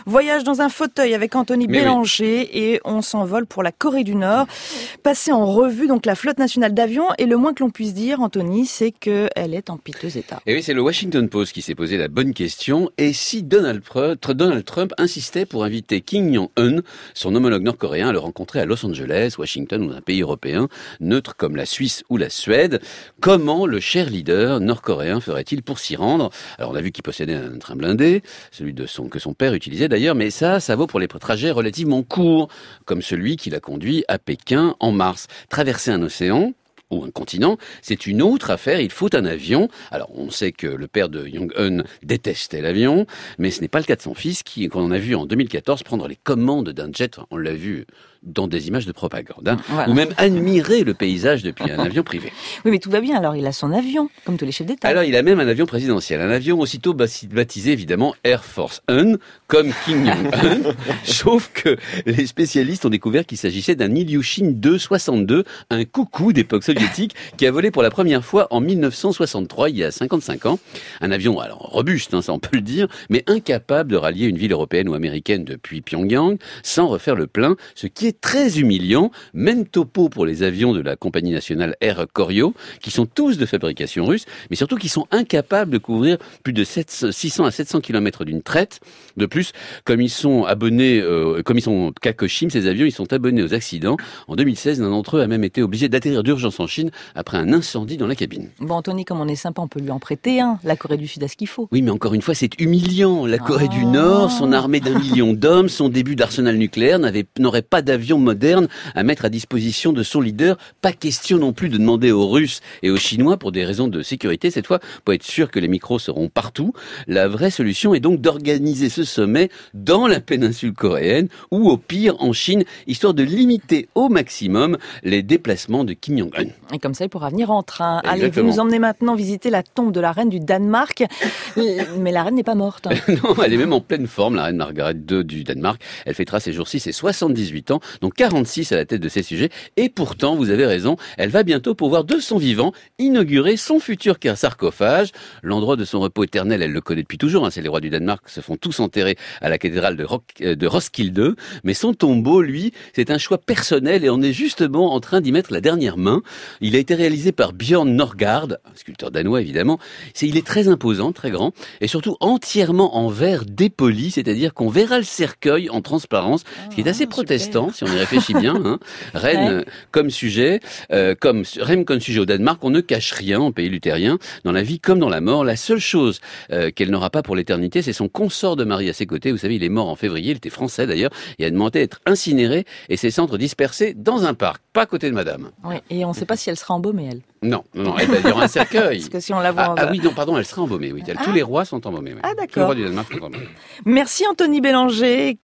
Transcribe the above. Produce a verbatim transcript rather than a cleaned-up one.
Voyage dans un fauteuil avec Anthony Mais Bélanger oui. et on s'envole pour la Corée du Nord. Passer en revue donc la flotte nationale d'avions et le moins que l'on puisse dire, Anthony, c'est qu'elle est en piteux état. Et oui, c'est le Washington Post qui s'est posé la bonne question. Et si Donald Trump, Donald Trump insistait pour inviter Kim Jong-un, son homologue nord-coréen, à le rencontrer à Los Angeles, Washington ou un pays européen, neutre comme la Suisse ou la Suède, comment le cher leader nord-coréen ferait-il pour s'y rendre? Alors on a vu qu'il possédait un train blindé, celui de son, que son père utilisait d'ailleurs, mais ça, ça vaut pour les trajets relativement courts, comme celui qui l'a conduit à Pékin en mars. Traverser un océan ou un continent, c'est une autre affaire, il faut un avion. Alors, on sait que le père de Jong-un détestait l'avion, mais ce n'est pas le cas de son fils, qui, qu'on a vu en deux mille quatorze, prendre les commandes d'un jet, on l'a vu dans des images de propagande, hein, voilà. ou même admirer le paysage depuis un avion privé. Oui, mais tout va bien, alors il a son avion, comme tous les chefs d'État. Alors, il a même un avion présidentiel, un avion aussitôt baptisé, évidemment, Air Force One, comme Kim Jong-un, sauf que les spécialistes ont découvert qu'il s'agissait d'un Ilyushin deux soixante-deux, un coucou d'époque soviétique, qui a volé pour la première fois en mille neuf cent soixante-trois, il y a cinquante-cinq ans. Un avion, alors robuste, hein, ça on peut le dire, mais incapable de rallier une ville européenne ou américaine depuis Pyongyang, sans refaire le plein, ce qui est très humiliant. Même topo pour les avions de la compagnie nationale Air Koryo, qui sont tous de fabrication russe, mais surtout qui sont incapables de couvrir plus de six cents à sept cents kilomètres d'une traite. De plus, comme ils sont abonnés, euh, comme ils sont Kakoshim, ces avions, ils sont abonnés aux accidents. En deux mille seize, l'un d'entre eux a même été obligé d'atterrir d'urgence en Chine après un incendie dans la cabine. Bon, Anthony, comme on est sympa, on peut lui en prêter un. La Corée du Sud a ce qu'il faut. Oui, mais encore une fois, c'est humiliant. La Corée Ah. du Nord, son armée d'un million d'hommes, son début d'arsenal nucléaire, n'avait, n'aurait pas d'avion moderne à mettre à disposition de son leader. Pas question non plus de demander aux Russes et aux Chinois, pour des raisons de sécurité cette fois, pour être sûr que les micros seront partout. La vraie solution est donc d'organiser ce sommet dans la péninsule coréenne ou au pire en Chine, histoire de limiter au maximum les déplacements de Kim Jong-un. Et comme ça, il pourra venir en train. Exactement. Allez, vous nous emmenez maintenant visiter la tombe de la reine du Danemark. Mais la reine n'est pas morte. Non, elle est même en pleine forme, la reine Margaret deux du Danemark. Elle fêtera ces jours-ci ses soixante-dix-huit ans, donc quarante-six à la tête de ses sujets. Et pourtant, vous avez raison, elle va bientôt pouvoir, de son vivant, inaugurer son futur sarcophage. L'endroit de son repos éternel, elle le connaît depuis toujours. Hein, c'est les rois du Danemark se font tous enterrer à la cathédrale de, Rock, de Roskilde. Mais son tombeau, lui, c'est un choix personnel et on est justement en train d'y mettre la dernière main. Il a été réalisé par Björn Nørgaard, un sculpteur danois évidemment. C'est, il est très imposant, très grand, et surtout entièrement en verre dépoli, c'est-à-dire qu'on verra le cercueil en transparence, ce qui est assez Ah, protestant, super. si on y réfléchit bien. Hein. Reine Ouais. comme sujet, euh, comme reine comme sujet au Danemark, on ne cache rien en pays luthérien, dans la vie comme dans la mort. La seule chose euh, qu'elle n'aura pas pour l'éternité, c'est son consort de mari à ses côtés. Vous savez, il est mort en février, il était français d'ailleurs, et a demandé d'être incinéré et ses cendres dispersées dans un parc, pas à côté de madame. Oui, et on ne sait pas si elle sera embaumée, elle. Non, non, non, elle va dire un cercueil. Parce que si on la voit Ah, en ah bas. oui, non, pardon, elle sera embaumée. Oui. Ah. Tous les rois sont embaumés. Oui. Ah, Tous les d'accord. rois du Danemark sont embaumés. Merci Anthony Bélanger.